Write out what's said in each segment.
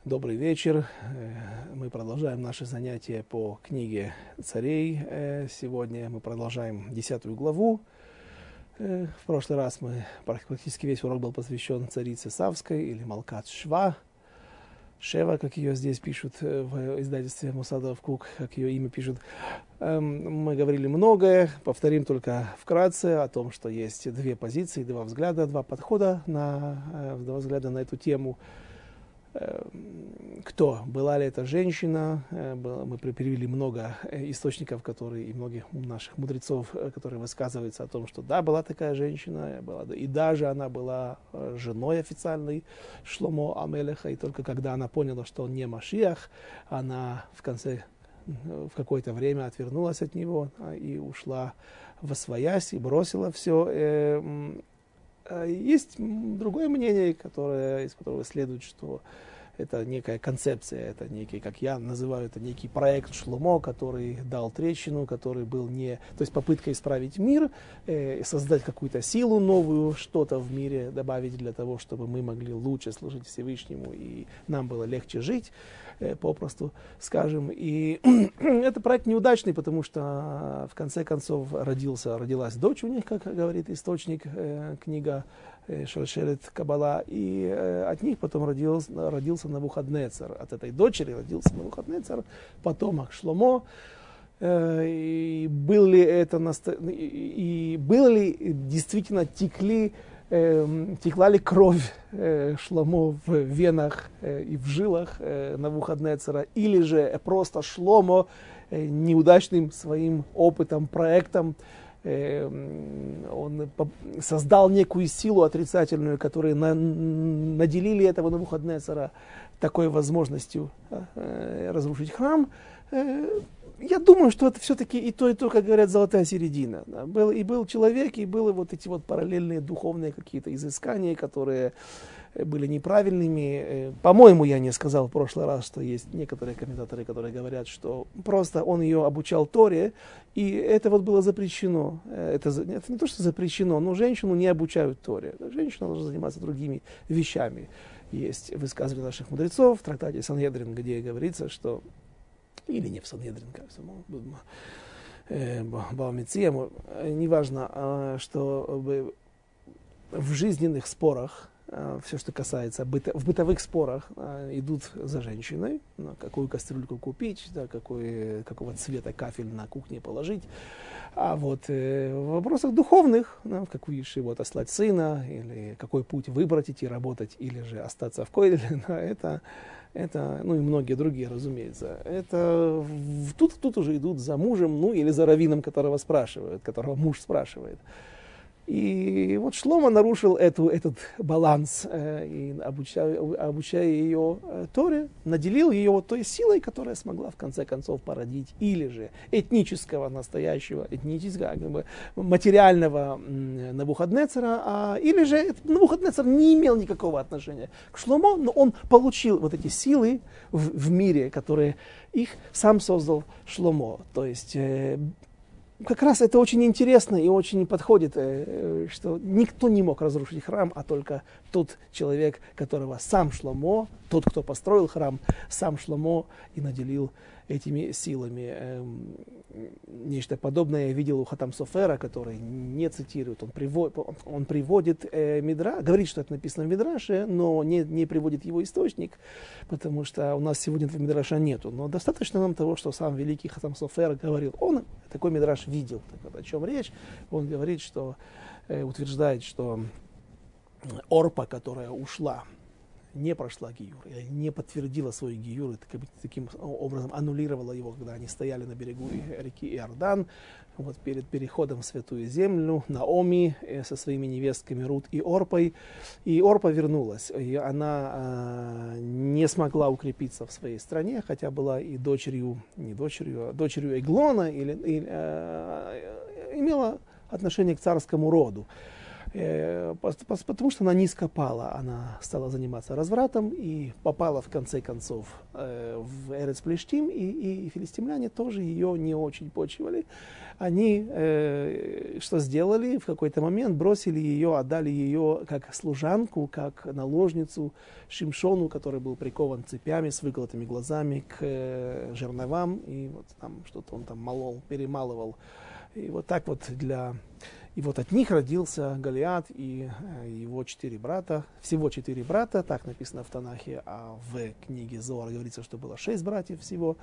Добрый вечер. Мы продолжаем наши занятия по книге царей. Сегодня мы продолжаем 10 главу. В прошлый раз практически весь урок был посвящен царице Савской или Малкат Шва. Шева, как ее здесь пишут в издательстве Мусадов Кук, как ее имя пишут. Мы говорили многое, повторим только вкратце о том, что есть две позиции, два взгляда, два подхода на эту тему. Кто? Была ли это женщина? Мы привели много источников, и многих наших мудрецов, которые высказываются о том, что да, была такая женщина, и даже она была женой официальной Шломо Амелеха, и только когда она поняла, что он не Машиах, она в какое-то время отвернулась от него и ушла восвоясь и бросила все. Есть другое мнение, из которого следует, что это некая концепция, это некий, как я называю, это некий проект Шломо, который дал трещину, который был то есть попытка исправить мир, создать какую-то силу новую, что-то в мире добавить для того, чтобы мы могли лучше служить Всевышнему и нам было легче жить, попросту скажем. И это проект неудачный, потому что в конце концов родилась дочь у них, как говорит источник, книга Шалшелет Кабала, и от них потом родился Навуходнецар. От этой дочери родился Навуходнецар, потомок Шломо. И было ли действительно текла ли кровь Шломо в венах и в жилах Навуходнецара, или же просто Шломо неудачным своим опытом, проектом он создал некую силу отрицательную, которая наделили этого Навуходнецара такой возможностью разрушить храм. Я думаю, что это все-таки и то, как говорят, золотая середина. Был человек, и были вот эти вот параллельные духовные какие-то изыскания, которые были неправильными. По-моему, я не сказал в прошлый раз, что есть некоторые комментаторы, которые говорят, что просто он ее обучал Торе, и это вот было запрещено. Это не то, что запрещено, но женщину не обучают Торе. Женщина должна заниматься другими вещами. Есть высказывания наших мудрецов в трактате Сангедрин, где говорится, что или не в Сангедрин, как Баумеция, неважно, что в жизненных спорах, все, что касается в бытовых спорах, идут за женщиной, какую кастрюльку купить, какого цвета кафель на кухне положить. А вот в вопросах духовных, в какую ешиву отослать сына, или какой путь выбрать, идти работать, или же остаться в койле, это, ну и многие другие, разумеется. Тут уже идут за мужем, или за раввином, которого муж спрашивает. И вот Шломо нарушил этот баланс, и обучая ее Торе, наделил ее вот той силой, которая смогла в конце концов породить или же настоящего материального Навуходнецара, или же Навуходнецар не имел никакого отношения к Шломо, но он получил вот эти силы в мире, которые их сам создал Шломо. То есть как раз это очень интересно и очень подходит, что никто не мог разрушить храм, а только тот человек, которого сам Шломо, тот, кто построил храм, сам Шломо и наделил этими силами. Нечто подобное я видел у Хатам Софера, который не цитирует, он приводит говорит, что это написано в Мидраше, но не приводит его источник, потому что у нас сегодня этого Мидраша нету. Но достаточно нам того, что сам великий Хатам Софер говорил. Он такой Мидраш видел. Так вот, о чем речь? Он говорит, утверждает, что Орпа, которая ушла, не прошла гиюр, или не подтвердила свой гиюр, и таким образом аннулировала его, когда они стояли на берегу реки Иордан, вот перед переходом в Святую Землю, Наоми со своими невестками Рут и Орпой. И Орпа вернулась, и она не смогла укрепиться в своей стране, хотя была и дочерью Эглона, имела отношение к царскому роду. Потому что она низко пала, она стала заниматься развратом и попала в конце концов в Эрец Плештим, и филистимляне тоже ее не очень почивали. Они что сделали? В какой-то момент бросили ее, отдали ее как служанку, как наложницу Шимшону, который был прикован цепями с выколотыми глазами к жерновам, и вот там что-то он там молол, перемалывал. И вот так вот И вот от них родился Голиат и его 4 брата. Всего 4 брата, так написано в Танахе, а в книге Зоар говорится, что было 6 братьев всего.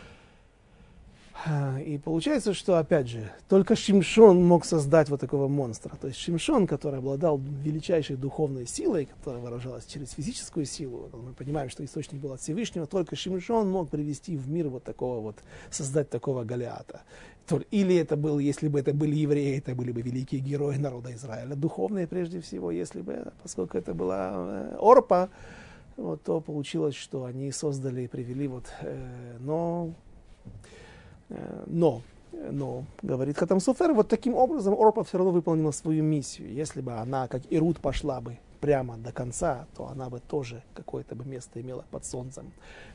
И получается, что, опять же, только Шимшон мог создать вот такого монстра. То есть Шимшон, который обладал величайшей духовной силой, которая выражалась через физическую силу, мы понимаем, что источник был от Всевышнего, только Шимшон мог привести в мир вот такого вот, создать такого Голиата. Или это был, если бы это были евреи, это были бы великие герои народа Израиля, духовные прежде всего, если бы, поскольку это была Орпа, вот, то получилось, что они создали и привели вот, но, говорит Хатам Софер, вот таким образом Орпа все равно выполнила свою миссию. Если бы она, как Ирут, пошла бы прямо до конца, то она бы тоже какое-то бы место имела под солнцем.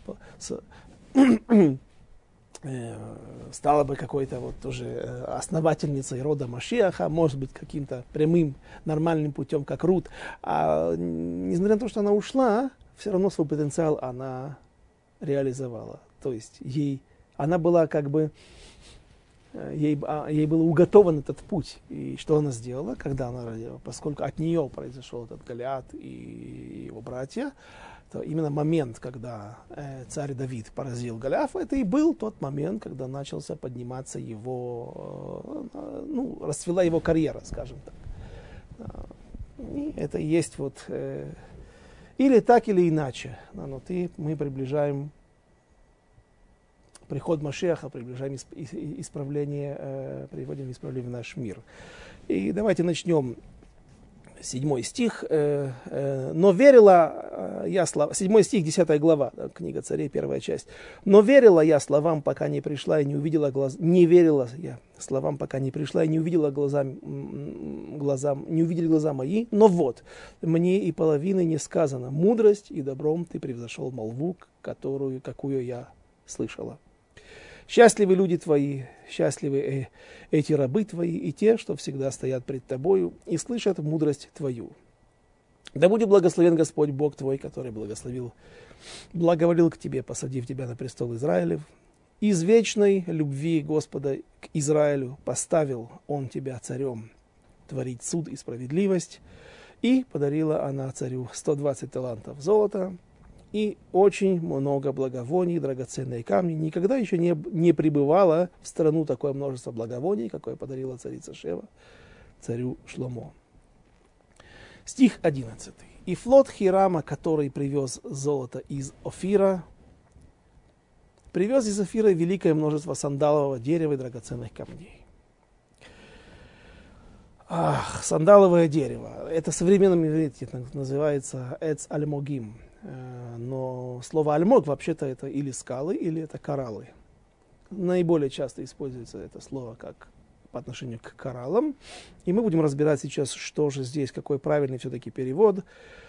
Стала бы какой-то вот тоже основательницей рода Машиаха, может быть, каким-то прямым, нормальным путем, как Рут. А несмотря на то, что она ушла, все равно свой потенциал она реализовала. То есть она была как бы, ей был уготован этот путь. И что она сделала, когда она родила? Поскольку от нее произошел этот Голиат и его братья, то именно момент, когда царь Давид поразил Голиафа, это и был тот момент, когда начался подниматься его, расцвела его карьера, скажем так. И это и есть вот, или так, или иначе. Мы приближаем приход Машиаха, приближаем исправление, приводим исправление в наш мир. И давайте начнем. 7 стих. «Но верила я словам...» 7 стих, 10 глава, книга Царей, 1 часть. «Но верила я словам, пока не пришла и не увидела глаз... Не верила я словам, пока не пришла и не увидела не увидели глаза мои. Но вот, мне и половины не сказано. Мудрость и добром ты превзошел молву, какую я слышала. Счастливы люди твои, счастливы эти рабы твои, и те, что всегда стоят пред тобою, и слышат мудрость твою. Да будет благословен Господь Бог твой, который благоволил к тебе, посадив тебя на престол Израилев. Из вечной любви Господа к Израилю поставил он тебя царем творить суд и справедливость, и подарила она царю 120 талантов золота, и очень много благовоний, драгоценные камни. Никогда еще не пребывало в страну такое множество благовоний, какое подарила царица Шева царю Шломо». Стих 11. «И флот Хирама, который привез золото из Офира, привез из Офира великое множество сандалового дерева и драгоценных камней». Сандаловое дерево. Это в современном иврите называется «эц альмогим». Но слово «альмог» вообще-то это или скалы, или это кораллы. Наиболее часто используется это слово как по отношению к кораллам. И мы будем разбирать сейчас, что же здесь, какой правильный все-таки перевод.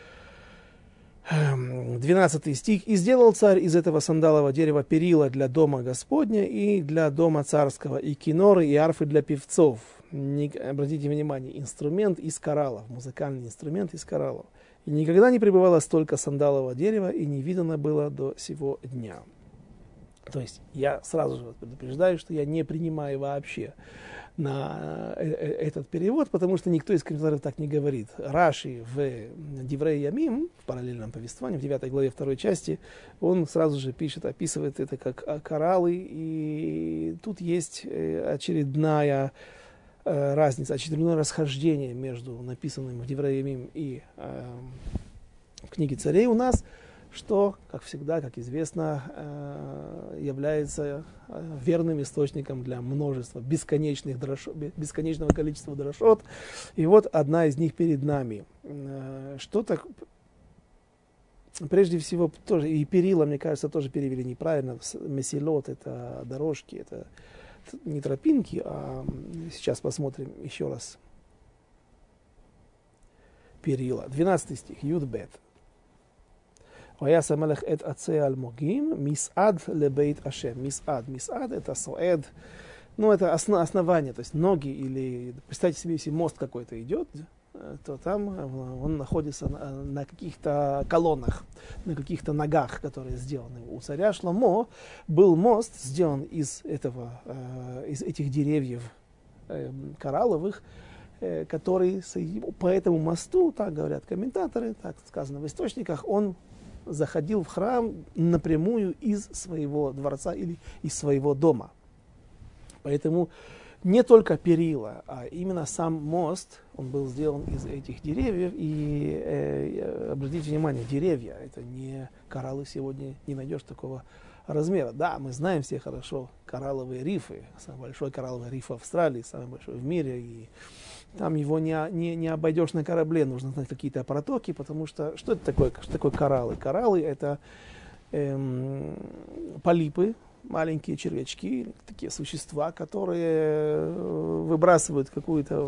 12 стих. «И сделал царь из этого сандалового дерева перила для дома Господня и для дома царского, и киноры, и арфы для певцов». Обратите внимание, инструмент из кораллов, музыкальный инструмент из кораллов. «И никогда не пребывало столько сандалового дерева, и не видано было до сего дня». То есть я сразу же предупреждаю, что я не принимаю вообще на этот перевод, потому что никто из комментаторов так не говорит. Раши в Диврей Ямим, в параллельном повествовании, в 9 главе 2 части, он сразу же пишет, описывает это как кораллы, и тут есть очередная разница, очередное расхождение между написанным в Диврей Ямим и в книге Царей у нас, что, как всегда, как известно, является верным источником для множества бесконечного количества дрошот. И вот одна из них перед нами. Что так? Прежде всего, тоже и перила, мне кажется, тоже перевели неправильно. Месилот — это дорожки, это не тропинки, а сейчас посмотрим еще раз. перила. 12 стих, Юд-бет. «Ваяс амелех эт ацей альмогим, мисад лебейт ашем». Мисад. Мисад — это соэд, ну, это основание, то есть ноги, или представьте себе, если мост какой-то идет, то там он находится на каких-то колоннах, на каких-то ногах, которые сделаны. У царя Шломо был мост сделан из этих деревьев коралловых, который по этому мосту, так говорят комментаторы, так сказано в источниках, он заходил в храм напрямую из своего дворца или из своего дома. Поэтому не только перила, а именно сам мост, он был сделан из этих деревьев. И обратите внимание, деревья, это не кораллы, сегодня не найдешь такого размера. Да, мы знаем все хорошо коралловые рифы. Самый большой коралловый риф в Австралии, самый большой в мире. И там его не обойдешь на корабле, нужно знать какие-то протоки, потому что что это такое? Что такое кораллы? Кораллы — это полипы, маленькие червячки, такие существа, которые выбрасывают какую-то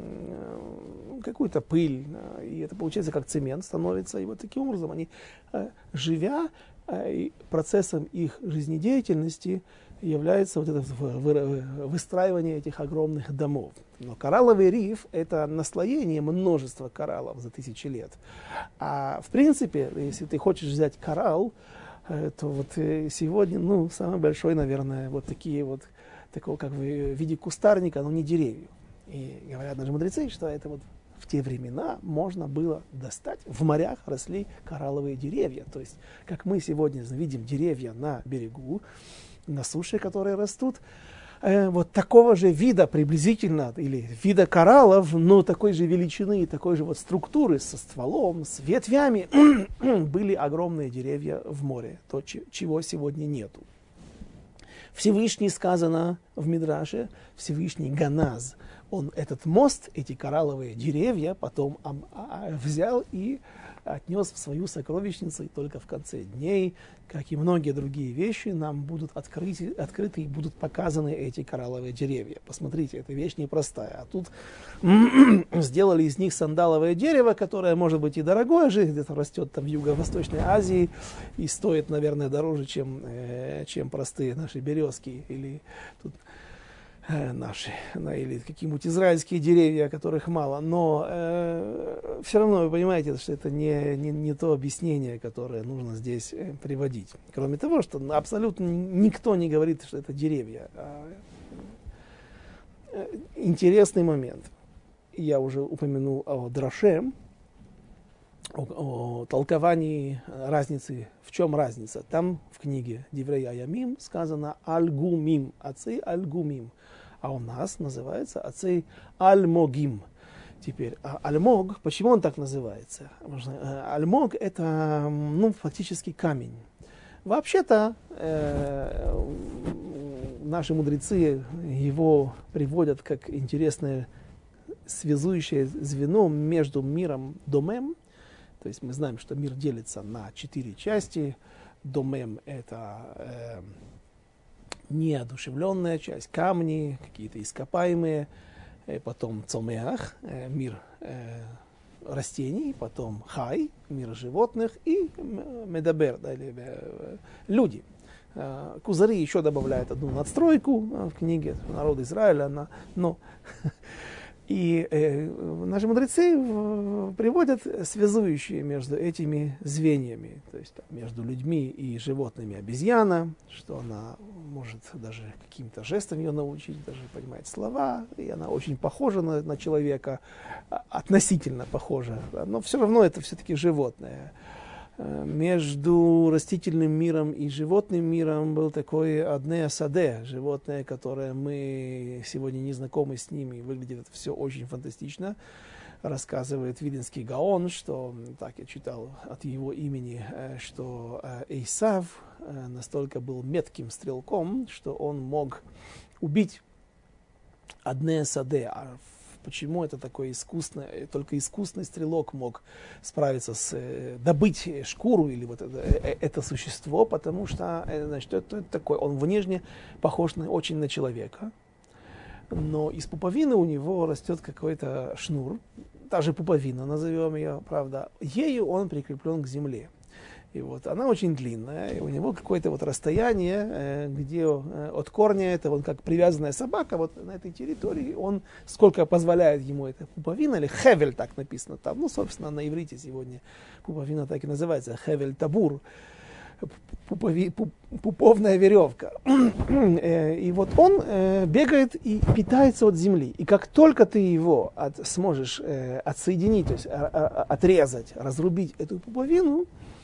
пыль, и это получается как цемент становится. И вот таким образом они, живя, процессом их жизнедеятельности является вот это выстраивание этих огромных домов. Но коралловый риф — это наслоение множества кораллов за тысячи лет. А в принципе, если ты хочешь взять коралл, то вот сегодня, самый большой, наверное, вот такие вот, такого как в виде кустарника, но не деревья. И говорят наши мудрецы, что это вот в те времена можно было достать. В морях росли коралловые деревья. То есть, как мы сегодня видим деревья на берегу, на суше, которые растут, вот такого же вида приблизительно, или вида кораллов, но такой же величины и такой же вот структуры, со стволом, с ветвями, были огромные деревья в море, то, чего сегодня нету. Всевышний, сказано в Мидраше, Всевышний Ганаз, он этот мост, эти коралловые деревья потом взял и отнес в свою сокровищницу, и только в конце дней, как и многие другие вещи, нам будут открыты и будут показаны эти коралловые деревья. Посмотрите, эта вещь непростая. А тут сделали из них сандаловое дерево, которое может быть и дорогое же, где-то растет там в Юго-Восточной Азии и стоит, наверное, дороже, чем простые наши березки или тут наши, или какие-нибудь израильские деревья, которых мало, но все равно вы понимаете, что это не то объяснение, которое нужно здесь приводить. Кроме того, что абсолютно никто не говорит, что это деревья. Интересный момент. Я уже упомянул о драше, о толковании разницы. В чем разница? Там в книге Диврей Аямим сказано «Аль-Гумим», «Ацей Аль-Гумим», а у нас называется «Ацей Аль-Могим». Теперь, Аль-Мог, почему он так называется? Аль-Мог — это, фактически камень. Вообще-то, наши мудрецы его приводят как интересное связующее звено между миром Домем. То есть мы знаем, что мир делится на 4 части. Домем — это неодушевленная часть, камни, какие-то ископаемые. Потом Цомеах, мир растений. Потом Хай, мир животных. И Медабер, или люди. Кузари еще добавляют одну надстройку в книге «Народ Израиля». И наши мудрецы приводят связующие между этими звеньями, то есть между людьми и животными обезьяна, что она может даже каким-то жестом ее научить, даже понимает слова, и она очень похожа на человека, относительно похожа, но все равно это все-таки животное. Между растительным миром и животным миром был такой Аднея Саде, животное, которое мы сегодня не знакомы с ними, выглядит это все очень фантастично. Рассказывает Виленский Гаон, что, так я читал от его имени, что Эйсав настолько был метким стрелком, что он мог убить Аднея Саде. Почему это такое искусное, только искусный стрелок мог справиться добыть шкуру или вот это существо, потому что, значит, это такое, он внешне похож очень на человека, но из пуповины у него растет какой-то шнур, даже пуповина, назовем ее, правда, ею он прикреплен к земле. И вот она очень длинная, и у него какое-то вот расстояние, где от корня это вот как привязанная собака, вот на этой территории он, сколько позволяет ему эта пуповина, или хевель так написано там, ну, собственно, на иврите сегодня пуповина так и называется, хевель табур, пуповная веревка. И вот он бегает и питается от земли. И как только ты его сможешь отсоединить, то есть отрезать, разрубить эту пуповину,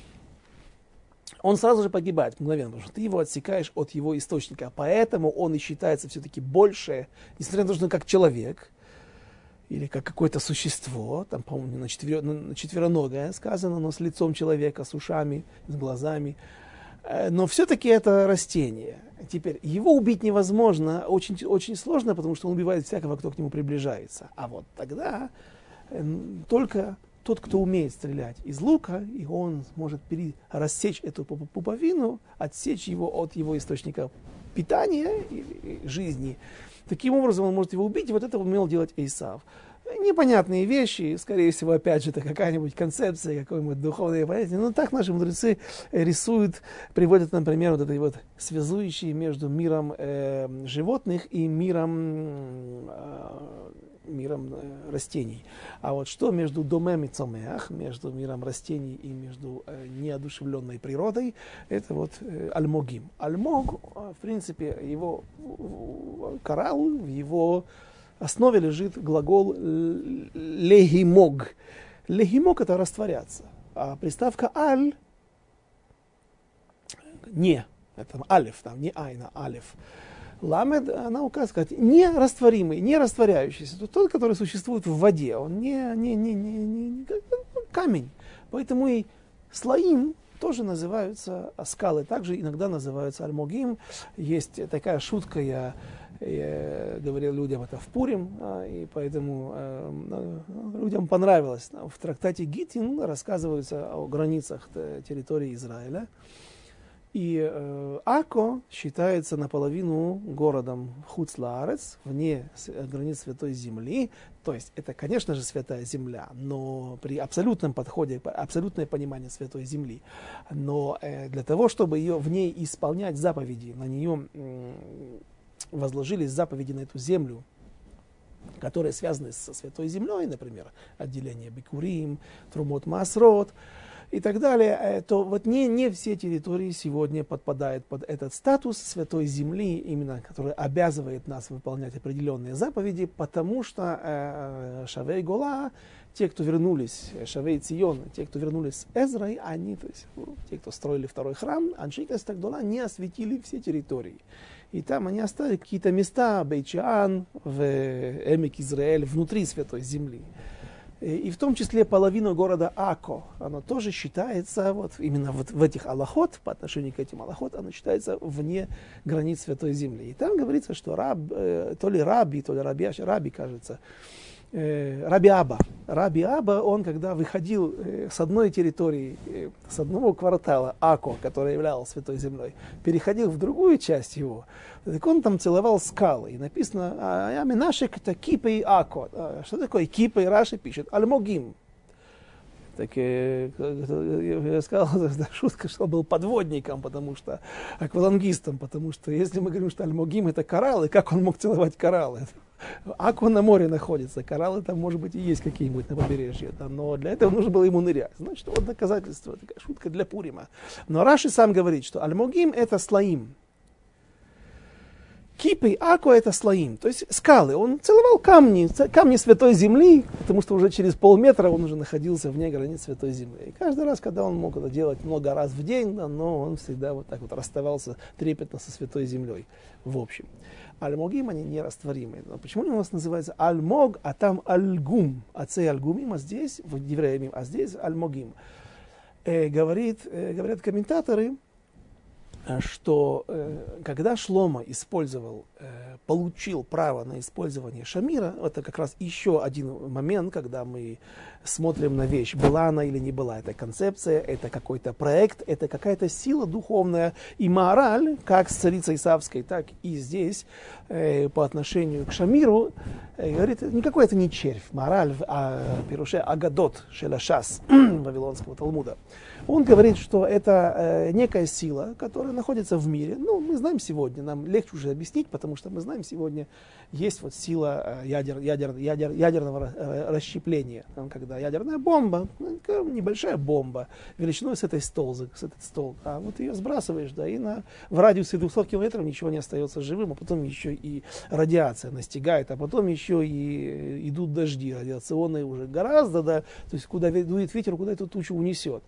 он сразу же погибает мгновенно, потому что ты его отсекаешь от его источника. Поэтому он и считается все-таки больше, несмотря на то, что он как человек, или как какое-то существо, там, по-моему, на четвероногое сказано, но с лицом человека, с ушами, с глазами. Но все-таки это растение. Теперь, его убить невозможно, очень, очень сложно, потому что он убивает всякого, кто к нему приближается. А вот тогда только тот, кто умеет стрелять из лука, и он может рассечь эту пуповину, отсечь его от его источника питания и жизни. Таким образом он может его убить, и вот это умел делать Эйсав. Непонятные вещи, скорее всего, опять же, это какая-нибудь концепция, какое-нибудь духовное понятие. Но так наши мудрецы рисуют, приводят, например, вот этой вот связующей между миром животных и миром растений. А вот что между домем и цомеах, между миром растений и между неодушевленной природой, это вот альмогим. Альмог, в принципе, его коралл, в его основе лежит глагол легимог. Легимог — это растворяться. А приставка аль — не. Это алеф, там не айна, алеф. Ламед, она указывает, нерастворимый, не растворяющийся. Это тот, который существует в воде. Он не камень. Поэтому и слоим тоже называются скалы. Также иногда называются альмогим. Есть такая шутка, я говорил людям это в Пурим, и поэтому людям понравилось. В трактате Гитин рассказывается о границах территории Израиля. И Ако считается наполовину городом Хуц-Лаарец, вне границ Святой Земли. То есть это, конечно же, Святая Земля, но при абсолютном подходе, абсолютное понимание Святой Земли. Но для того, чтобы ее в ней исполнять заповеди, на нее возложились заповеди на эту землю, которые связаны со Святой Землей, например, отделение Бикурим, Трумот Маасрот, и так далее, то вот не все территории сегодня подпадают под этот статус Святой Земли, именно который обязывает нас выполнять определенные заповеди, потому что Шавей Гола, те, кто вернулись, Шавей Цион, те, кто вернулись с Эзрой, они, то есть те, кто строили второй храм, Аншей Кнесет Агдола, не осветили все территории. И там они оставили какие-то места, Бейт-Шеан, в Эмек Израиль, внутри Святой Земли. И в том числе половину города Ако, оно тоже считается, вот именно вот в этих алахот, по отношению к этим алахот, оно считается вне границ Святой Земли. И там говорится, что то ли раби, кажется, Раби Аба, он когда выходил с одной территории, с одного квартала Ако, который являлся Святой Землей, переходил в другую часть его, так он там целовал скалы. И написано, Аминашек это Кипа и Ако. Что такое Кипа? И Раши пишет, Альмогим. Так я сказал, это шутка, что он был подводником, потому что аквалангистом, потому что если мы говорим, что альмогим это кораллы, как он мог целовать кораллы? Аку на море находится, кораллы там, может быть, и есть какие-нибудь на побережье, да, но для этого нужно было ему нырять. Значит, вот доказательство, такая шутка для Пурима. Но Раши сам говорит, что альмогим это слоим. Кипы, Аку это слоим, то есть скалы. Он целовал камни Святой Земли, потому что уже через полметра он уже находился вне границ Святой Земли. И каждый раз, когда он мог это делать много раз в день, да, но он всегда вот так вот расставался трепетно со Святой Землей. В общем, альмогим они нерастворимые. Но почему у нас называется альмог, а там альгум? Ацей альгумим, а здесь, в Девреямим, а здесь альмогим. Говорят комментаторы, что когда Шломо получил право на использование шамира, это как раз еще один момент, когда мы смотрим на вещь, была она или не была. Это концепция, это какой-то проект, это какая-то сила духовная и мораль, как с царицей Савской, так и здесь по отношению к шамиру, говорит, никакой это не червь, мораль, пируше агадот шелашас Вавилонского Талмуда. Он говорит, что это некая сила, которая находится в мире. Ну, мы знаем сегодня, нам легче уже объяснить, потому что мы знаем сегодня, есть вот сила ядерного расщепления, когда ядерная бомба, небольшая бомба, величиной с этот стол, а вот ее сбрасываешь, да, и в радиусе 200 километров ничего не остается живым, а потом еще и радиация настигает, а потом еще и идут дожди радиационные уже гораздо, да, то есть куда дует ветер, куда эту тучу унесет.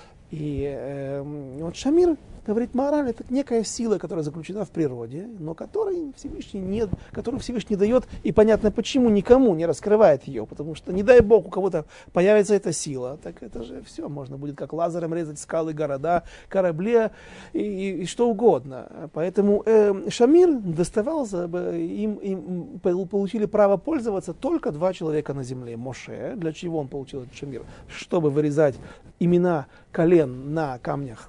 И вот шамир, говорит, мораль, это некая сила, которая заключена в природе, но которой которую Всевышний дает, и понятно почему, никому не раскрывает ее, потому что, не дай Бог, у кого-то появится эта сила, так это же все, можно будет как лазером резать скалы, города, корабли и что угодно. Поэтому шамир доставался, им получили право пользоваться только 2 человека на земле. Моше, для чего он получил этот шамир? Чтобы вырезать имена колен на камнях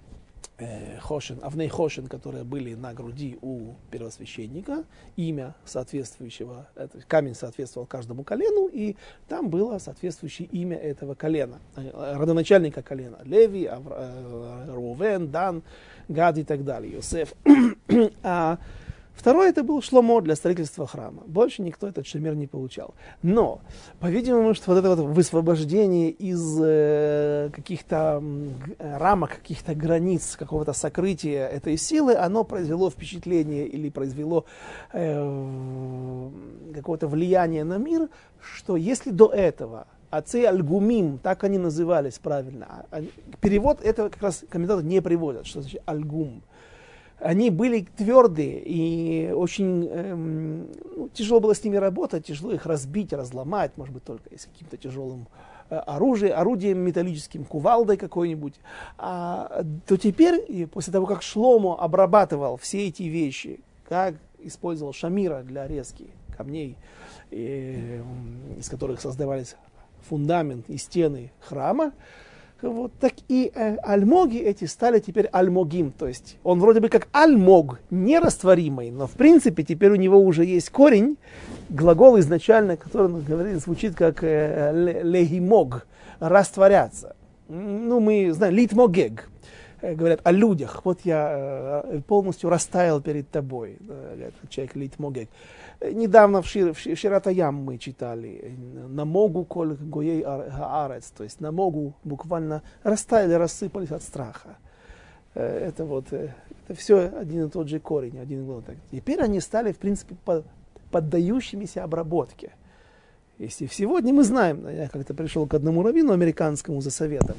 хошен, авней хошен, которые были на груди у первосвященника, имя соответствующего, камень соответствовал каждому колену, и там было соответствующее имя этого колена, родоначальника колена, Леви, Рувен, Дан, Гад и так далее, Йосеф. А второй это был Шломо для строительства храма. Больше никто этот шамир не получал. Но, по-видимому, что вот это вот высвобождение из каких-то рамок, каких-то границ, какого-то сокрытия этой силы, оно произвело впечатление или произвело какое-то влияние на мир, что если до этого отцы альгумим, так они назывались правильно, перевод этого как раз комментаторы не приводят, что значит альгум. Они были твердые, и очень тяжело было с ними работать, тяжело их разбить, разломать, может быть, только с каким-то тяжелым орудием металлическим, кувалдой какой-нибудь. То теперь, после того, как Шломо обрабатывал все эти вещи, как использовал шамира для резки камней, из которых создавались фундамент и стены храма, вот, так и альмоги эти стали теперь альмогим, то есть он вроде бы как альмог, нерастворимый, но в принципе теперь у него уже есть корень, глагол изначально, который звучит как легимог, растворяться. Ну, мы знаем, литмогег, говорят о людях, вот я полностью растаял перед тобой, человек литмогег. Недавно в Ширатаям мы читали «Намогу коль гоей аарец», то есть намогу буквально растаяли, рассыпались от страха. Это все один и тот же корень, один и тот же. Теперь они стали, в принципе, поддающимися обработке. Если сегодня мы знаем, я как-то пришел к одному раввину американскому за советом,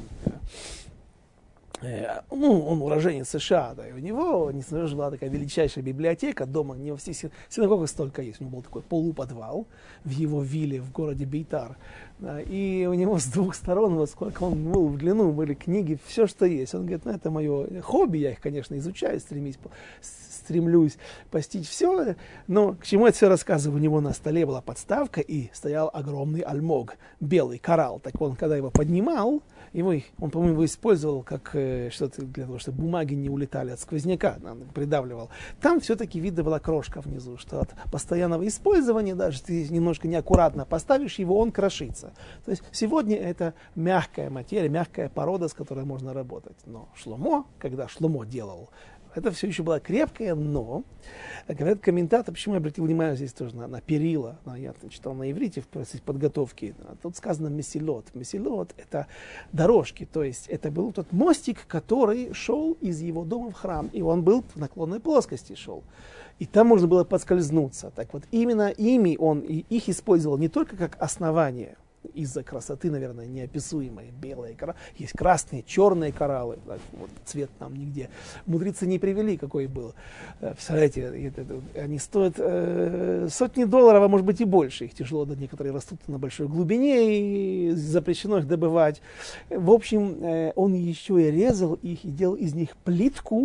он уроженец США, да, и у него, несмотря была такая величайшая библиотека дома, не во всех синагогах столько есть, у него был такой полуподвал в его вилле в городе Бейтар, да, и у него с 2 сторон, вот сколько он был в длину, были книги, все, что есть. Он говорит, это мое хобби, я их, конечно, изучаю, стремлюсь постичь все, но к чему это все рассказываю? У него на столе была подставка и стоял огромный альмог, белый коралл. Так он, когда его поднимал, он, по-моему, его использовал как что-то для того, чтобы бумаги не улетали от сквозняка, придавливал. Там все-таки видно была крошка внизу, что от постоянного использования, даже если ты немножко неаккуратно поставишь его, он крошится. То есть сегодня это мягкая материя, мягкая порода, с которой можно работать. Но Шломо, когда Шломо делал, это все еще было крепкое, но, говорят комментаторы, почему я обратил внимание здесь тоже на перила, я читал на иврите в процессе подготовки, тут сказано месилот. Месилот — это дорожки, то есть это был тот мостик, который шел из его дома в храм, и он был в наклонной плоскости шел. И там можно было подскользнуться. Так вот, именно ими он их использовал не только как основание, из-за красоты, наверное, неописуемой, белые кораллы. Есть красные, черные кораллы. Так, вот, цвет нам нигде. Мудрецы не привели, какой был. Представляете, они стоят сотни долларов, а может быть и больше. Их тяжело, да, некоторые растут на большой глубине, и запрещено их добывать. В общем, он еще и резал их и делал из них плитку,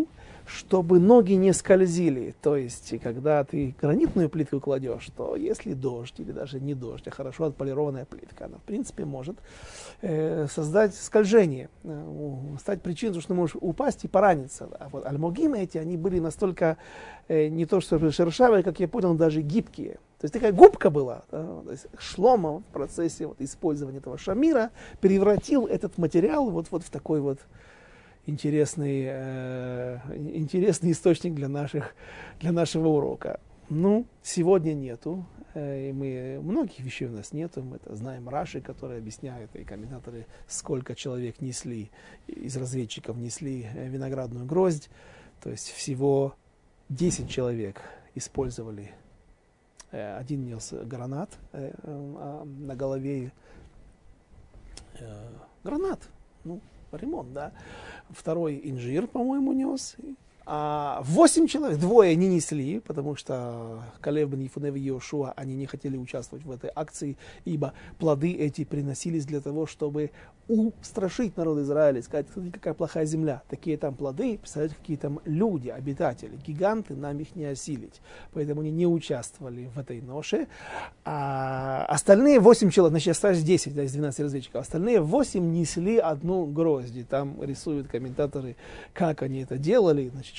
чтобы ноги не скользили. То есть, когда ты гранитную плитку кладешь, то если дождь или даже не дождь, а хорошо отполированная плитка, она в принципе может создать скольжение, стать причиной, что ты можешь упасть и пораниться. А вот альмогимы эти, они были настолько не то что шершавые, как я понял, даже гибкие. То есть такая губка была. Да? То есть Шломо в процессе использования этого шамира превратил этот материал вот в такой вот интересный источник для нашего урока. Ну, сегодня нету. И многих вещей у нас нету. Мы это знаем Раши, который объясняет, и комментаторы, сколько человек несли, из разведчиков несли виноградную гроздь. То есть всего 10 человек использовали. Один нес гранат, а на голове гранат, ремонт, да. Второй инжир, по-моему, нес. А 8 человек, двое не несли, потому что Калев бен Ефуне и Йошуа, они не хотели участвовать в этой акции, ибо плоды эти приносились для того, чтобы устрашить народ Израиля, сказать, какая плохая земля. Такие там плоды, представляете, какие там люди, обитатели, гиганты, нам их не осилить. Поэтому они не участвовали в этой ноше. А остальные 8 человек, значит, остались 10 из 12 разведчиков, остальные 8 несли одну гроздь. И там рисуют комментаторы, как они это делали. Значит,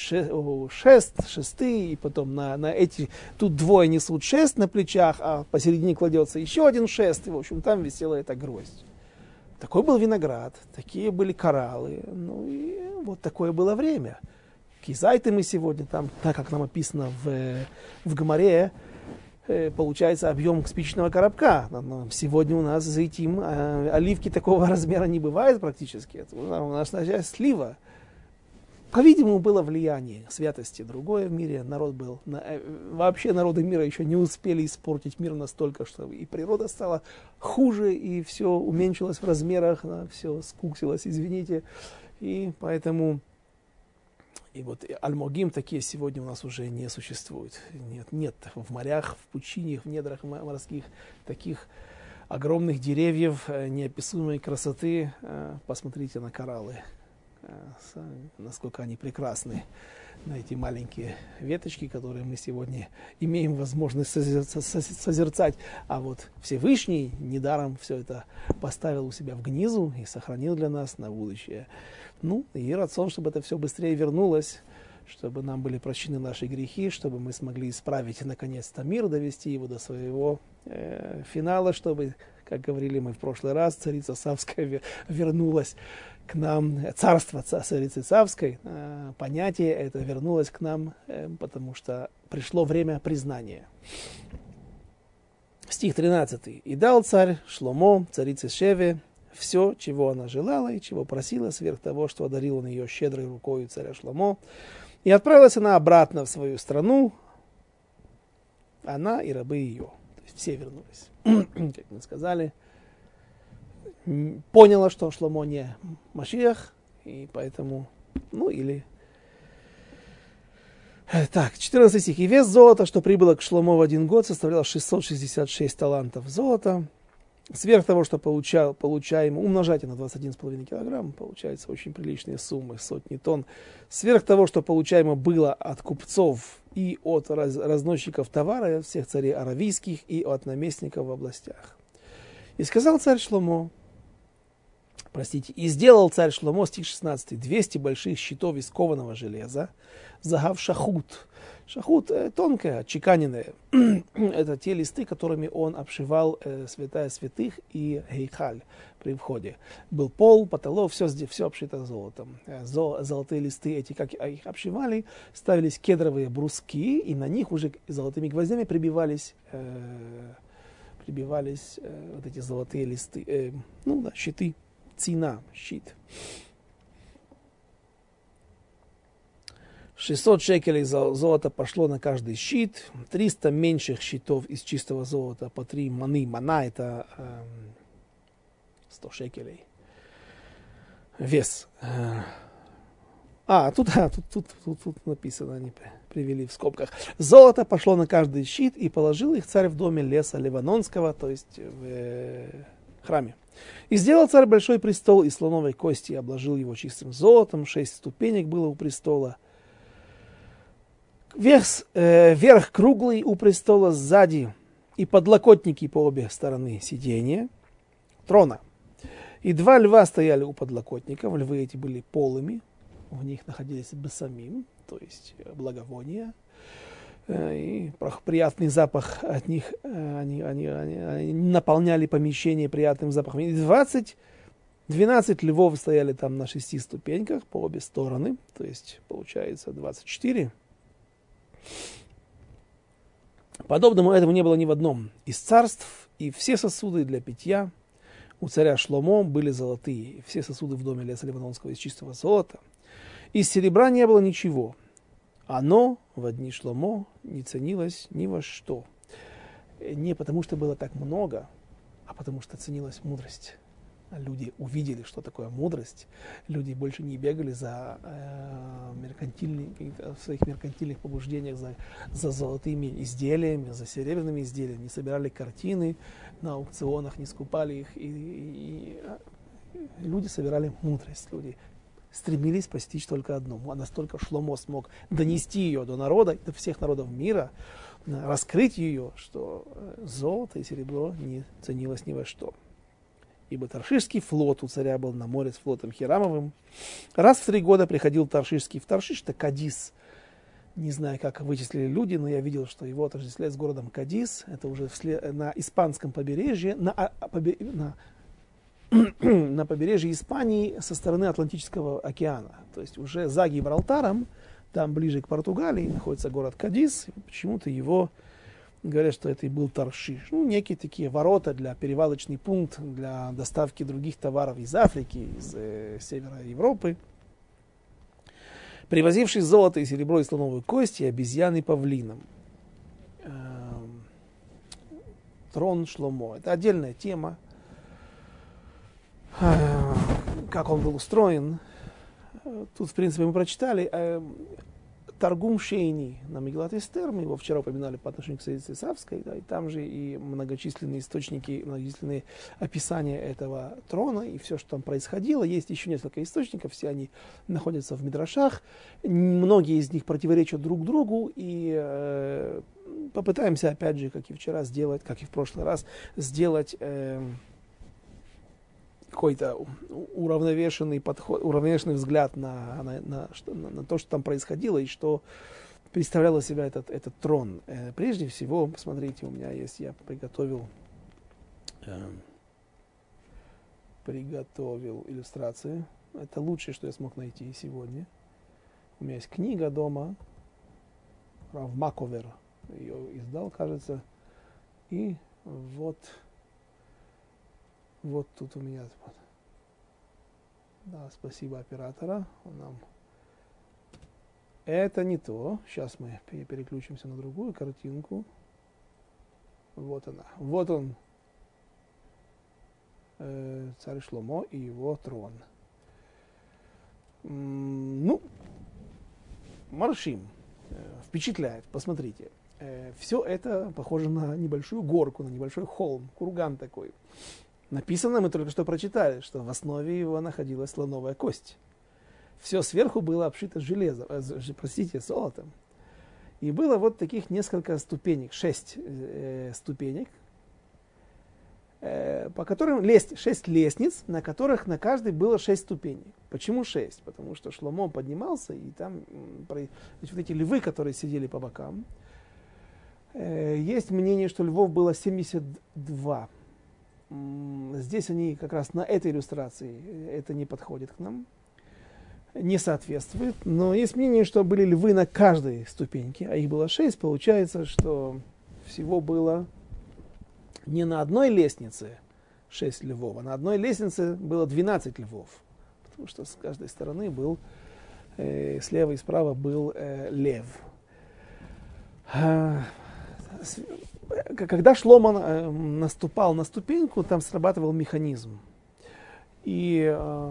шесты, и потом на эти, тут двое несут шест на плечах, а посередине кладется еще один шест, и, в общем, там висела эта гроздь. Такой был виноград, такие были кораллы, ну и вот такое было время. Кизайты мы сегодня, там, так как нам описано в Гемаре, получается объем спичечного коробка. Но сегодня у нас зайтим, оливки такого размера не бывает практически. У нас началась слива. По-видимому, было влияние святости другое в мире. Народ был, вообще народы мира еще не успели испортить мир настолько, что и природа стала хуже, и все уменьшилось в размерах, все скуксилось, извините. И поэтому и вот альмогим такие сегодня у нас уже не существует. Нет в морях, в пучинах, в недрах морских таких огромных деревьев неописуемой красоты. Посмотрите на кораллы. Насколько они прекрасны, на эти маленькие веточки, которые мы сегодня имеем возможность созерцать. А вот Всевышний недаром все это поставил у себя в гнизу и сохранил для нас на будущее. Ну, и рацион, чтобы это все быстрее вернулось, чтобы нам были прощены наши грехи, чтобы мы смогли исправить наконец-то мир, довести его до своего финала, чтобы, как говорили мы в прошлый раз, царица Савская вернулась к нам, царство царицы Савской, понятие это вернулось к нам, потому что пришло время признания. Стих 13. «И дал царь Шломо, царице Шеве, все, чего она желала и чего просила, сверх того, что одарил он ее щедрой рукою царя Шломо. И отправилась она обратно в свою страну, она и рабы ее». То есть все вернулись, как мы сказали. Поняла, что Шломо не Машиах, и поэтому, Так, 14 стих. «И вес золота, что прибыло к Шломо в 1 год, составлял 666 талантов золота. Сверх того, что получаемо, умножайте на 21,5 килограмм, получается очень приличные суммы, сотни тонн. Сверх того, что получаемо было от купцов и от разносчиков товара, от всех царей аравийских и от наместников в областях. И сказал царь Шломо, и сделал царь Шломо, стих 16, 200 больших щитов из кованого железа, загав шахут. Шахут тонкая, отчеканенная. Это те листы, которыми он обшивал святая святых и гейхаль при входе. Был пол, потолок, все обшито золотом. Золотые листы эти, как их обшивали, ставились кедровые бруски, и на них уже золотыми гвоздями прибивались вот эти золотые листы, щиты. Цина, щит. 600 шекелей золота пошло на каждый щит, 300 меньших щитов из чистого золота по 3 маны. Мана это 100 шекелей. Вес. Тут написано, они привели в скобках. Золото пошло на каждый щит, и положил их царь в доме леса Ливанонского, то есть в храме. И сделал царь большой престол из слоновой кости, и обложил его чистым золотом, 6 ступенек было у престола. Верх круглый у престола сзади, и подлокотники по обе стороны сидения трона. И 2 льва стояли у подлокотников. Львы эти были полыми, в них находились бесамим, то есть благовония. И приятный запах от них, они наполняли помещение приятным запахом. И 12 львов стояли там на 6 ступеньках по обе стороны, то есть получается 24. Подобному этому не было ни в одном из царств, и все сосуды для питья у царя Шломо были золотые, и все сосуды в доме леса Ливанонского из чистого золота. Из серебра не было ничего. Оно в дни Шломо не ценилось ни во что. Не потому, что было так много, а потому, что ценилась мудрость. Люди увидели, что такое мудрость. Люди больше не бегали за в своих меркантильных побуждениях за золотыми изделиями, за серебряными изделиями, не собирали картины на аукционах, не скупали их. И люди собирали мудрость. Люди стремились постичь только одно. А настолько Шломо смог донести ее до народа, до всех народов мира, раскрыть ее, что золото и серебро не ценилось ни во что. Ибо Таршишский флот у царя был на море с флотом Хирамовым. Раз в 3 года приходил Таршишский в Таршиш, это Кадис. Не знаю, как вычислили люди, но я видел, что его отождествляют с городом Кадис. Это уже на испанском побережье, на побережье Испании со стороны Атлантического океана. То есть уже за Гибралтаром, там ближе к Португалии, находится город Кадис. И почему-то его говорят, что это и был Таршиш. Некие такие ворота для перевалочный пункт для доставки других товаров из Африки, из севера Европы. Привозивший золото и серебро и слоновую кость и обезьяны павлином. Трон Шломо. Это отдельная тема. Как он был устроен. Тут, в принципе, мы прочитали. Таргум Шейни на Мегилат Эстер, мы его вчера упоминали по отношению к царице Савской, да, и там же и многочисленные источники, многочисленные описания этого трона и все, что там происходило. Есть еще несколько источников, все они находятся в Мидрашах, многие из них противоречат друг другу, и попытаемся, опять же, как и вчера сделать, как и в прошлый раз, сделать какой-то уравновешенный подход, уравновешенный взгляд на то, что там происходило и что представлял из себя этот трон. Прежде всего, посмотрите, у меня есть, я приготовил иллюстрации. Это лучшее, что я смог найти сегодня. У меня есть книга дома, Рав Маковер ее издал, кажется, и вот тут у меня. Да, спасибо оператора. Он нам. Это не то. Сейчас мы переключимся на другую картинку. Вот она. Вот он. Царь Шломо и его трон. Маршим. Впечатляет. Посмотрите. Все это похоже на небольшую горку, на небольшой холм. Курган такой. Написано, мы только что прочитали, что в основе его находилась слоновая кость. Все сверху было обшито золотом. И было вот таких несколько ступенек, 6 ступенек, по которым 6 лестниц, на которых на каждой было 6 ступеней. Почему 6? Потому что Шломо поднимался, и там вот эти львы, которые сидели по бокам. Есть мнение, что львов было 72. Здесь они как раз на этой иллюстрации, это не подходит к нам, не соответствует. Но есть мнение, что были львы на каждой ступеньке, а их было 6. Получается, что всего было не на одной лестнице 6 львов, а на одной лестнице было 12 львов. Потому что с каждой стороны был, слева и справа был лев. Когда Шломо наступал на ступеньку, там срабатывал механизм. И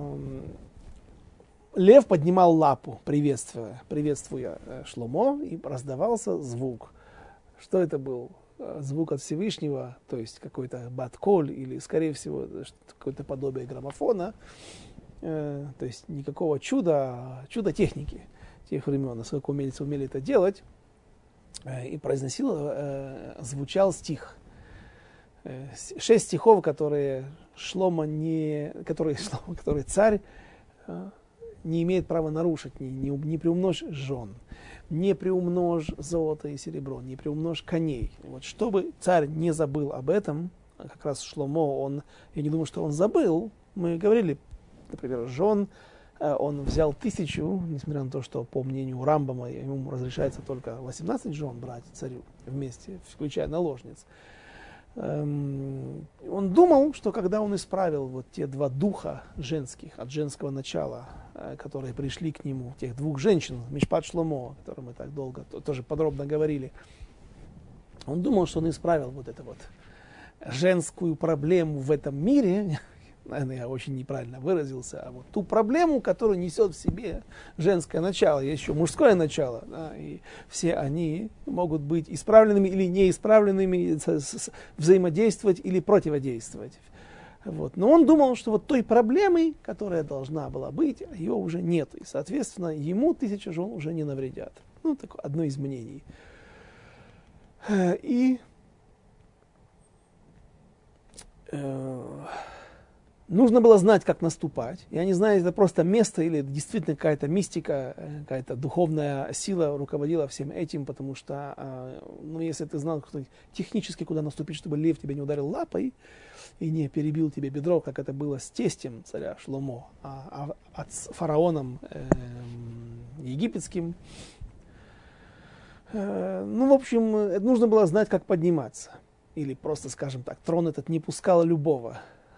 лев поднимал лапу, приветствуя Шломо, и раздавался звук. Что это был? Звук от Всевышнего, то есть какой-то бат-коль, или, скорее всего, какое-то подобие граммофона. То есть никакого чуда техники тех времен, насколько умельцы умели это делать. и звучал стих. 6 стихов, которые которые царь не имеет права нарушить. Не приумножь жен, не приумножь золото и серебро, не приумножь коней. Вот, чтобы царь не забыл об этом, как раз Шломо, я не думаю, что он забыл. Мы говорили, например, жен, он взял 1000, несмотря на то, что по мнению Рамбама ему разрешается только 18 жен брать царю вместе, включая наложниц. Он думал, что когда он исправил вот те 2 духа женских от женского начала, которые пришли к нему, тех 2 женщин, Мишпат Шломо, о котором мы так долго, тоже подробно говорили, он думал, что он исправил вот эту вот женскую проблему в этом мире, наверное, я очень неправильно выразился, а вот ту проблему, которую несет в себе женское начало, есть еще мужское начало, да, и все они могут быть исправленными или неисправленными, взаимодействовать или противодействовать. Вот. Но он думал, что вот той проблемы, которая должна была быть, ее уже нет, и, соответственно, ему 1000 жен уже не навредят. Ну, такое одно из мнений. И нужно было знать, как наступать. Я не знаю, это просто место или действительно какая-то мистика, какая-то духовная сила руководила всем этим, потому что, если ты знал технически, куда наступить, чтобы лев тебя не ударил лапой и не перебил тебе бедро, как это было с тестем царя Шломо, с фараоном египетским. В общем, нужно было знать, как подниматься. Или просто, скажем так, трон этот не пускал любого,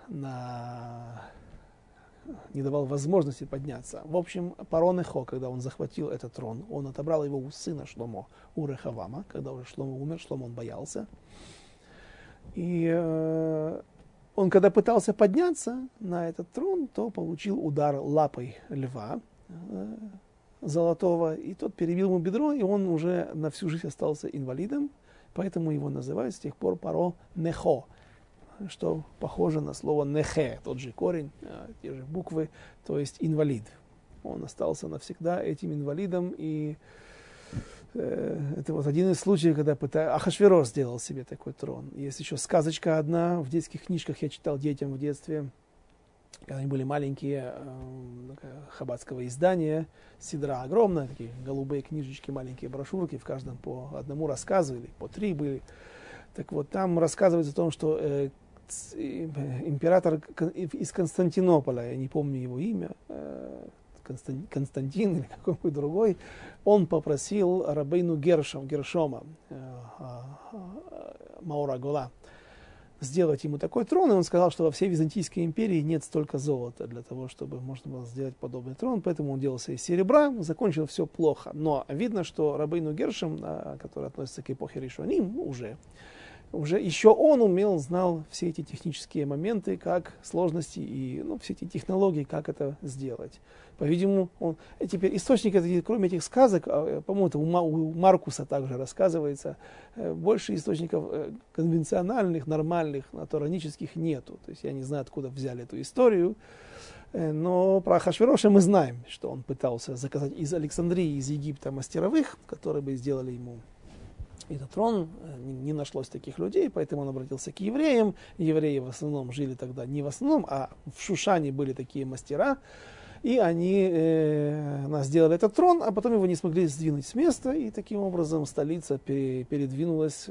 не давал возможности подняться. В общем, Паро Нехо, когда он захватил этот трон, он отобрал его у сына Шломо, у Рехавама. Когда уже Шломо умер, Шломо он боялся. И он, когда пытался подняться на этот трон, то получил удар лапой льва золотого, и тот перебил ему бедро, и он уже на всю жизнь остался инвалидом, поэтому его называют с тех пор Паро Нехо, что похоже на слово нехе, тот же корень, те же буквы, то есть инвалид. Он остался навсегда этим инвалидом, и это вот один из случаев, когда Ахашверош сделал себе такой трон. Есть еще сказочка одна, в детских книжках я читал детям в детстве, когда они были маленькие, хаббатского издания, сидра огромная, такие голубые книжечки, маленькие брошюрки, в каждом по одному рассказу, или по 3 были. Так вот, там рассказывается о том, что император из Константинополя, я не помню его имя, Константин или какой-нибудь другой, он попросил рабейну Гершома, Маура Гола, сделать ему такой трон, и он сказал, что во всей Византийской империи нет столько золота для того, чтобы можно было сделать подобный трон, поэтому он делался из серебра, закончил все плохо. Но видно, что рабейну Гершом, который относится к эпохе Ришоним, уже еще он знал все эти технические моменты, как сложности и все эти технологии, как это сделать. По-видимому, теперь источники, кроме этих сказок, по-моему, это у Маркуса также рассказывается, больше источников конвенциональных, нормальных, торанических нету. То есть я не знаю, откуда взяли эту историю, но про Ахашвероша мы знаем, что он пытался заказать из Александрии, из Египта мастеровых, которые бы сделали ему этот трон. Не нашлось таких людей, поэтому он обратился к евреям. Евреи в основном жили тогда не в основном, а в Шушане были такие мастера. И они сделали этот трон, а потом его не смогли сдвинуть с места. И таким образом столица передвинулась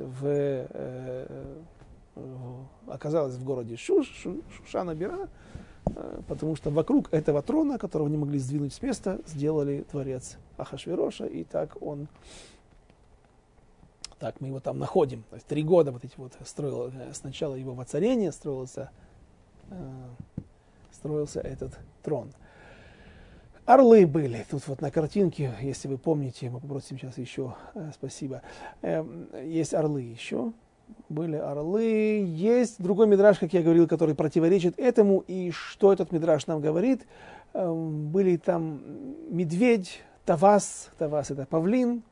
оказалась в городе Шушана-Бира, потому что вокруг этого трона, которого не могли сдвинуть с места, сделали дворец Ахашвероша, и так мы его там находим. То есть 3 года строил сначала его воцарение, строился этот трон. Орлы были. Тут на картинке, если вы помните, мы попросим сейчас еще, спасибо, есть орлы еще. Были орлы. Есть другой мидраш, как я говорил, который противоречит этому. И что этот мидраш нам говорит? Были там медведь, тавас. Тавас — это павлин.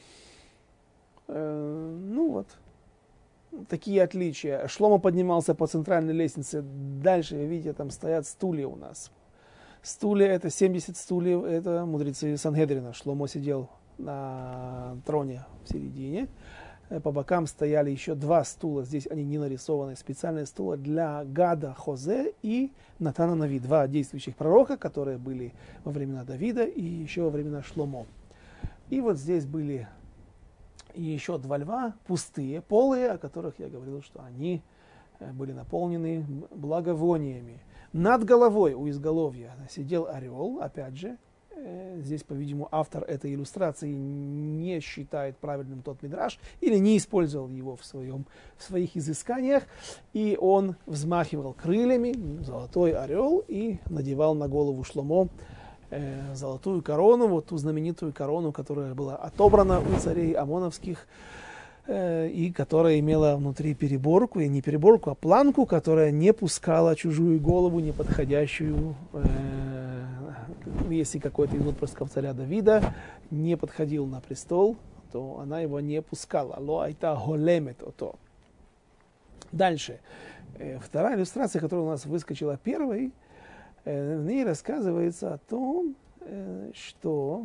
Такие отличия. Шломо поднимался по центральной лестнице. Дальше, видите, там стоят стулья у нас. Стулья — это 70 стульев, это мудрецы Сангедрина. Шломо сидел на троне в середине. По бокам стояли еще 2 стула, здесь они не нарисованы, специальные стула для Гада Хозе и Натана Нави, 2 действующих пророка, которые были во времена Давида и еще во времена Шломо. И вот здесь были еще 2 льва, пустые, полые, о которых я говорил, что они были наполнены благовониями. Над головой у изголовья сидел орел, опять же. Здесь, по-видимому, автор этой иллюстрации не считает правильным тот мидраш или не использовал его в своих изысканиях. И он взмахивал крыльями, золотой орел, и надевал на голову Шломо золотую корону, вот ту знаменитую корону, которая была отобрана у царей амоновских, и которая имела внутри переборку, и не переборку, а планку, которая не пускала чужую голову, не подходящую, если какой-то из отпрысков царя Давида не подходил на престол, то она его не пускала. Ло айта големет ото. Дальше. Вторая иллюстрация, которая у нас выскочила первой, в ней рассказывается о том, что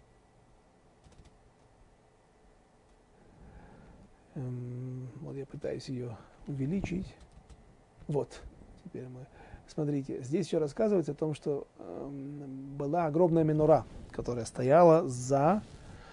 вот я пытаюсь ее увеличить. Вот, теперь мы... Смотрите, здесь еще рассказывается о том, что была огромная менора, которая стояла за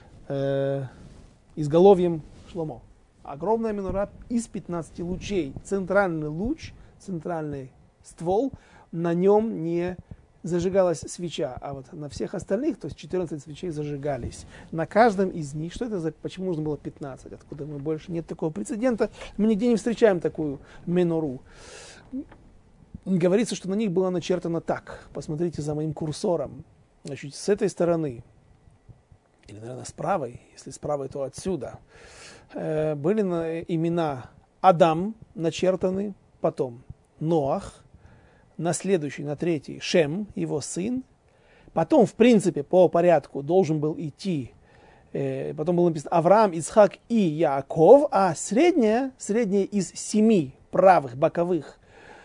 изголовьем Шломо. Огромная менора из 15 лучей. Центральный луч, центральный ствол, на нем не зажигалась свеча, а вот на всех остальных, то есть 14 свечей зажигались. На каждом из них, что это за, почему нужно было 15? Откуда мы больше, нет такого прецедента, мы нигде не встречаем такую менору. Говорится, что на них было начертано так. Посмотрите за моим курсором. Значит, с этой стороны, или, наверное, с правой, если с правой, то отсюда, были имена Адам начертаны, потом Ноах, на следующий, на третий Шем, его сын. Потом, в принципе, по порядку должен был идти, потом было написано Авраам, Ицхак и Яаков, а средняя из 7 правых, боковых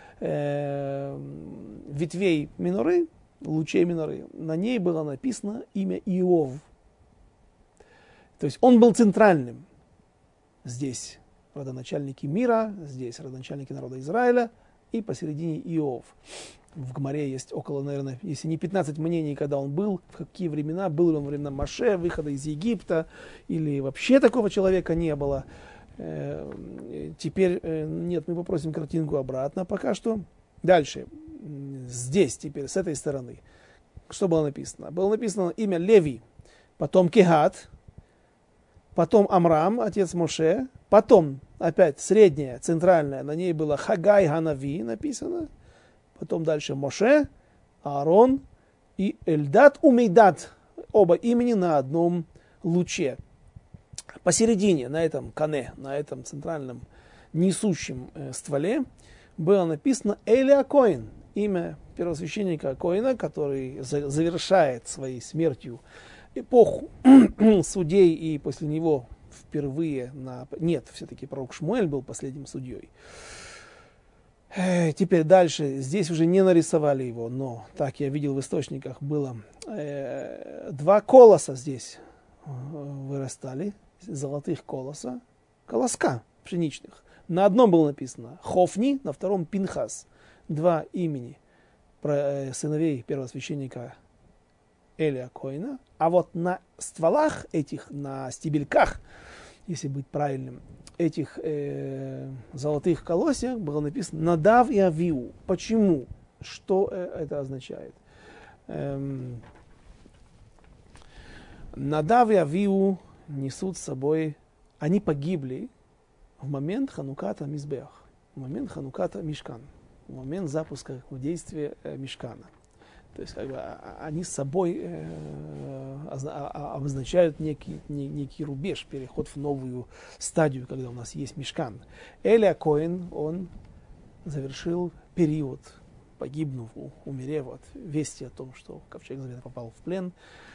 ветвей миноры, лучей миноры, на ней было написано имя Иов. То есть он был центральным. Здесь родоначальники мира, здесь родоначальники народа Израиля, и посередине Иов. В Гмаре есть около, наверное, если не 15 мнений, когда он был, в какие времена, был ли он во времена Моше, выхода из Египта, или вообще такого человека не было. Теперь, нет, мы попросим картинку обратно пока что. Дальше, здесь теперь, с этой стороны, что было написано? Было написано имя Леви, потом Кехат, потом Амрам, отец Моше, потом опять средняя, центральная, на ней было Хагай Ханави написано, потом дальше Моше, Аарон и Эльдат Умейдат, оба имени на одном луче. Посередине, на этом кане, на этом центральном несущем стволе, было написано Элия Коэн, имя первосвященника Коэна, который завершает своей смертью эпоху судей, и после него впервые Нет, все-таки пророк Шмуэль был последним судьей. Теперь дальше, здесь уже не нарисовали его, но так я видел в источниках, было 2 колоса здесь вырастали, золотых колоска пшеничных. На одном было написано Хофни, на втором Пинхас. 2 имени сыновей первосвященника Элия Коэна. А вот на стволах этих, на стебельках, если быть правильным, этих золотых колосьях было написано Надав и Авиу. Почему? Что это означает? Надав и Авиу несут с собой, они погибли в момент Хануката Мизбеах, в момент Хануката Мишкан, в момент запуска в действие Мишкана. То есть как бы, они с собой обозначают некий рубеж, переход в новую стадию, когда у нас есть Мишкан. Элия Коэн, он завершил период, погибнув, умерев от вести о том, что ковчег Завета попал в плен,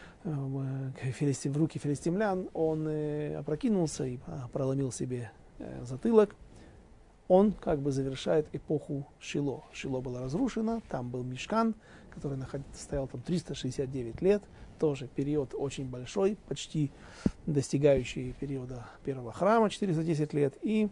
в руки филистимлян, он опрокинулся и проломил себе затылок. Он как бы завершает эпоху Шило. Шило было разрушено, там был Мишкан, который стоял там 369 лет, тоже период очень большой, почти достигающий периода первого храма, 410 лет, и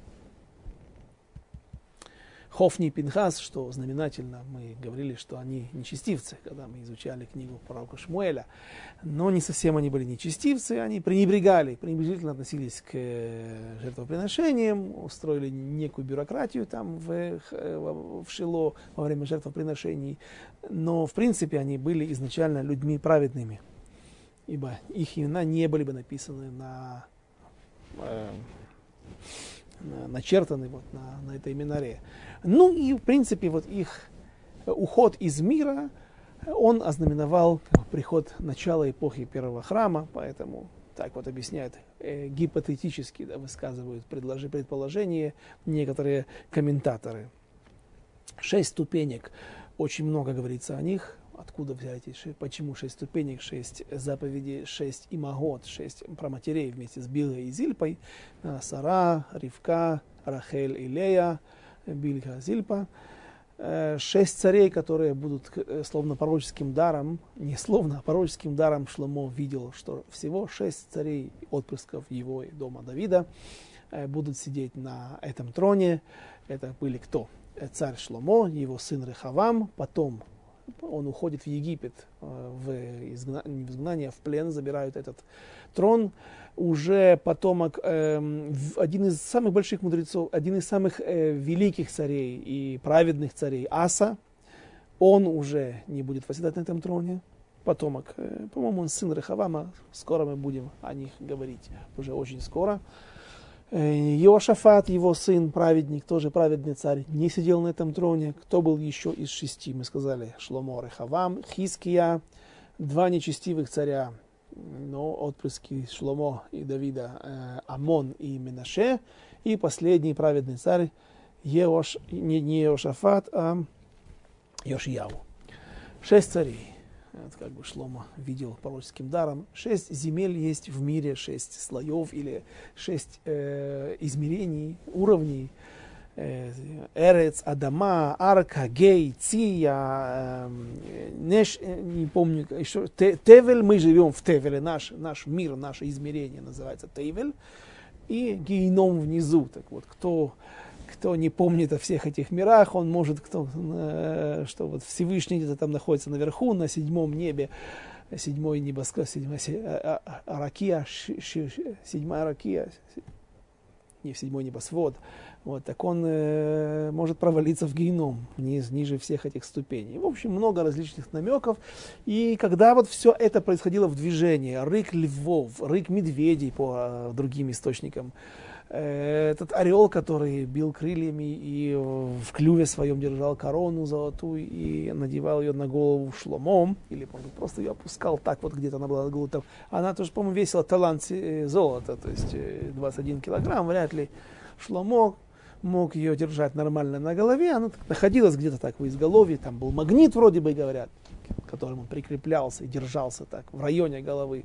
Хофни и Пинхас, что знаменательно, мы говорили, что они нечестивцы, когда мы изучали книгу пророка Шмуэля. Но не совсем они были нечестивцы, они пренебрежительно относились к жертвоприношениям, устроили некую бюрократию там в Шило во время жертвоприношений. Но в принципе они были изначально людьми праведными, ибо их имена не были бы написаны начертаны вот на этой минаре. Ну и в принципе вот их уход из мира, он ознаменовал приход начала эпохи первого храма, поэтому так вот объясняют, гипотетически высказывают предположение некоторые комментаторы. 6 ступенек, очень много говорится о них. Откуда взять, почему 6 ступенек, 6 заповедей, 6 имагот, 6 праматерей вместе с Билгой и Зильпой, Сара, Ривка, Рахель и Лея, Бильга, Зильпа. 6 царей, которые будут словно пророческим даром, не словно, а пророческим даром Шломо видел, что всего 6 царей, отпрысков его и дома Давида, будут сидеть на этом троне. Это были кто? Царь Шломо, его сын Рехавам, потом он уходит в Египет, не в изгнание, в плен, забирают этот трон. Уже потомок, один из самых больших мудрецов, один из самых великих царей и праведных царей, Аса, он уже не будет восседать на этом троне. Потомок, по-моему, он сын Рехавама, скоро мы будем о них говорить, уже очень скоро. Иошафат, его сын, праведник, тоже праведный царь, не сидел на этом троне. Кто был еще из 6? Мы сказали, Шломо, Рехавам, Хиския, 2 нечестивых царя, но отпрыски Шломо и Давида, Амон и Менаше. И последний праведный царь, не Иошафат, а Йошияу. 6 царей. Это как бы Шломо видел пророческим даром. 6 земель есть в мире, 6 слоев или 6 измерений, уровней. Эрец, Адама, Арка, Гей, Ция, Неш, не помню, еще Тевель, мы живем в Тевеле, наш мир, наше измерение называется Тевель, и Гейном внизу. Так вот, кто не помнит о всех этих мирах, он может, что вот Всевышний где-то там находится наверху, на 7-м небе, 7-й небосклад, 7-я Ракия, 7-я Ракия, не в 7-й небосвод, вот, так он может провалиться в гейном, ниже всех этих ступеней. В общем, много различных намеков. И когда вот все это происходило в движении, рык львов, рык медведей по другим источникам, этот орел, который бил крыльями и в клюве своем держал корону золотую и надевал ее на голову Шломо, или может быть, просто ее опускал так вот где-то она была на голову. Она тоже, по-моему, весила талант золота, то есть 21 килограмм, вряд ли Шломо мог ее держать нормально на голове, она находилась где-то так в изголовье, там был магнит, вроде бы говорят, к которому он прикреплялся и держался так в районе головы.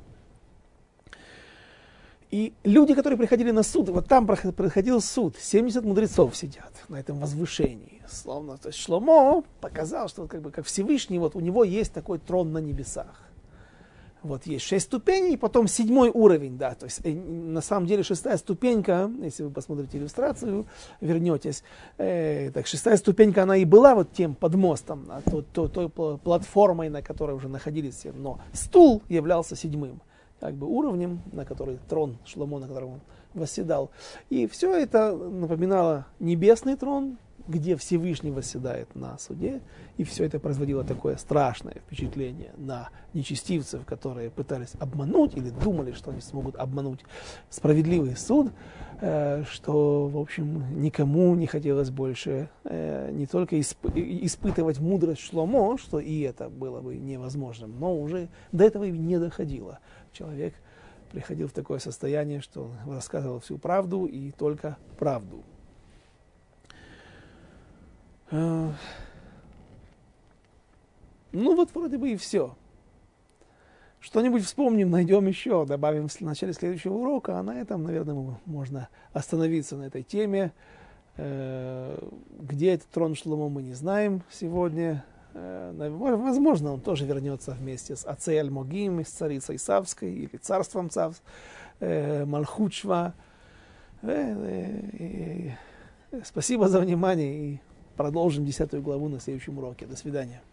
И люди, которые приходили на суд, вот там проходил суд, 70 мудрецов сидят на этом возвышении. Словно, то есть Шломо показал, что как Всевышний, вот у него есть такой трон на небесах. Вот есть 6 ступеней, потом 7-й уровень, да, то есть на самом деле 6-я ступенька, если вы посмотрите иллюстрацию, вернетесь, так 6-я ступенька, она и была вот тем подмостом, той платформой, на которой уже находились все, но стул являлся 7-м, как бы уровнем, на который трон Шломо, на котором он восседал. И все это напоминало небесный трон, где Всевышний восседает на суде, и все это производило такое страшное впечатление на нечестивцев, которые пытались обмануть или думали, что они смогут обмануть справедливый суд, что, в общем, никому не хотелось больше не только испытывать мудрость Шломо, что и это было бы невозможным, но уже до этого и не доходило. Человек приходил в такое состояние, что он рассказывал всю правду и только правду. Ну вот вроде бы и все. Что-нибудь вспомним, найдем еще, добавим в начале следующего урока, а на этом, наверное, можно остановиться на этой теме. Где этот трон Шломо, мы не знаем сегодня. Возможно, он тоже вернется вместе с Ацей Аль-Могим, с царицей Савской, или царством Цав, Малхучва. Спасибо за внимание, и продолжим 10 главу на следующем уроке. До свидания.